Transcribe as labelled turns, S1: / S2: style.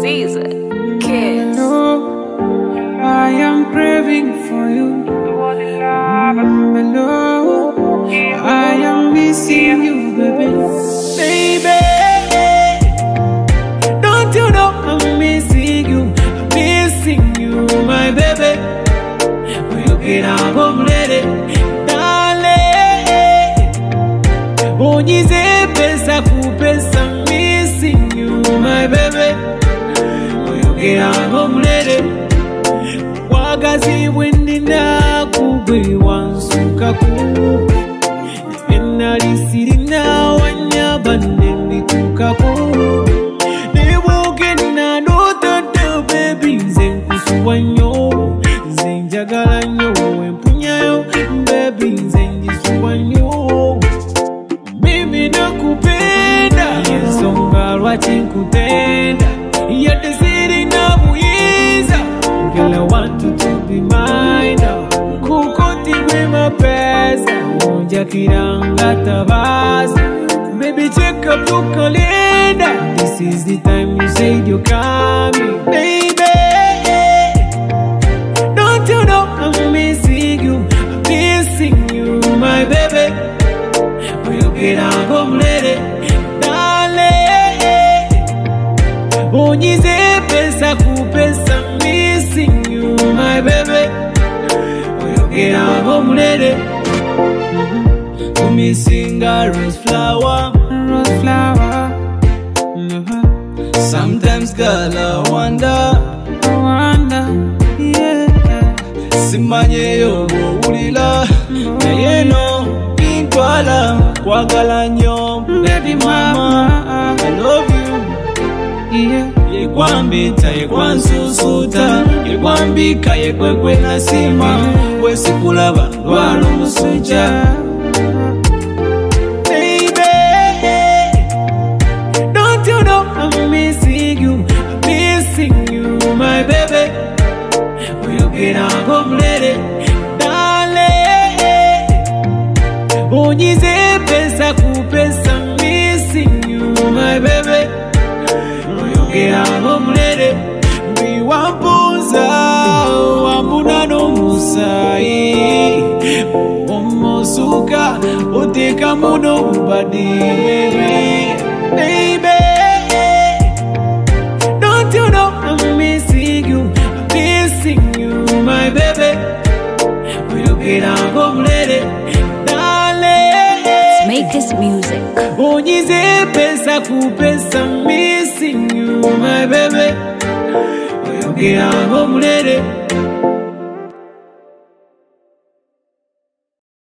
S1: Caesar, Kiss.
S2: I am craving for you. Hello, I am missing you, baby. Baby, don't you know I'm missing you? I'm missing you, my baby. When you get out home lady, darling. Onyize pesa kupesa, missing you, my baby. When you get out home lady. Wagazi wendi na kugwe wansuka ku Nari siri na wanyabande nikuka ku Nebuke na nota de baby zenkusu wanyo Zenjagala nyo empunya yo baby zenjisu wanyo Mimi nakupenda Yesonga lwachi nkutenda Yate siri na buiza Girl, I want you to be mine. Kukoti we my best. Onja kiranga tabasa. Baby, check up your calendar. This is the time you said you're coming, baby. Don't you know I'm missing you? I'm missing you, my baby. When you get out home lady, darling. Onyize pesa kupesa. Missing you, my baby. When you get out home lady, missing a rose flower, rose flower. Sometimes, girl, I wonder, yeah. Simanye yo ulila, naye no intwala kwagala nyo, baby mama, I love you, yeah. Yekwambita, yekwansusuta, yekwambika, yekwekwe nasima, wesikulaba, lwalo musuja. Baby, don't you know I'm missing you? I'm missing you, my baby. When you get out home lady, darling. Onyize pesa kupesa, missing you, my baby. Get out home lady, we wampuza, wambuna no musai. Omosuka, uteka muno ubadi, baby. Don't you know I'm missing you? I'm missing you, my baby. When you get out home lady, darling.
S1: Make this music.
S2: Onyize pesa kupesa, missing you, my baby. When you get out home lady.